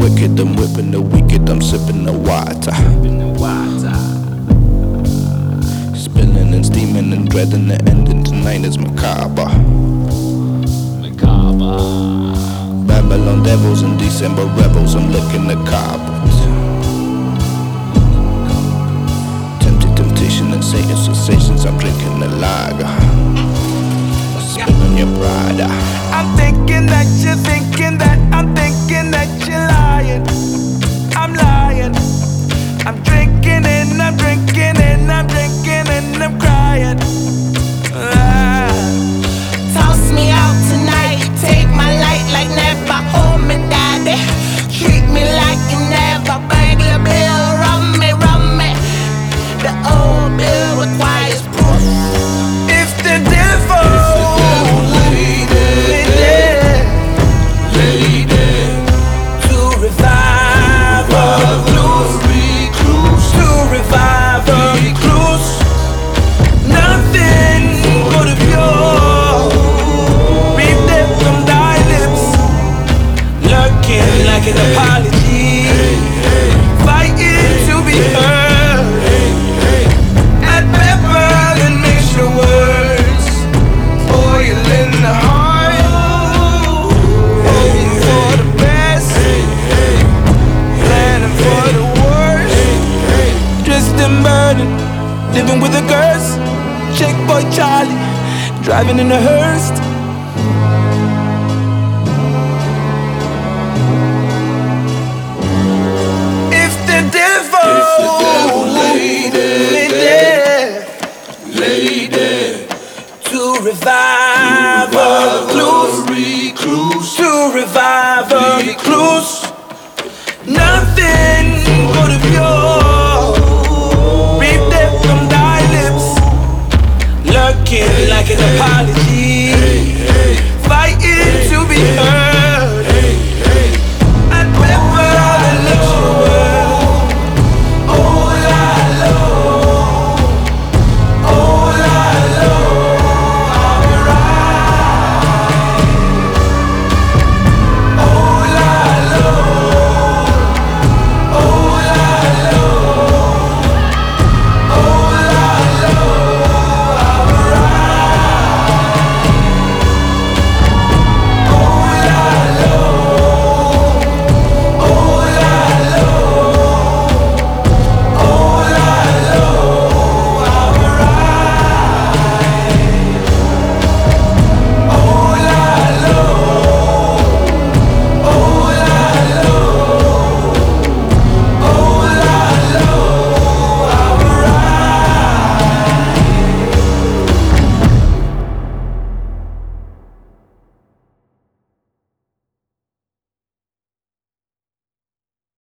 wicked, I'm whipping the wicked, I'm sipping the water. Spilling and steaming and dreading the ending tonight is macabre. Babylon devils and December rebels, I'm licking the carpet. Tempted temptation and Satan's sensations, I'm drinking the lager. Spilling your pride. I'm thinking that you're thinking that I'm thinking that you're lying. I'm lying. I'm drinking and I'm drinking and I'm drinking and I'm crying. Toss me out tonight, take my light like never. Hold me, daddy, treat me like you never. Burglar bill, run me, run me. The old bill requires proof. If the devil to revive a recluse, to revive a recluse, nothing but a pure. Read them from thy lips, lurking like an apology, fighting to be heard. Add pepper and mix your words, oil in the heart, hoping for the best, planning for the worst. Dressed and burning, living with a curse. Check boy Charlie, driving in a hearse. If the devil lay there to revive a recluse, to revive a recluse, nothing but a pure. Read them from thy lips, lurking like an apology, fighting to be heard.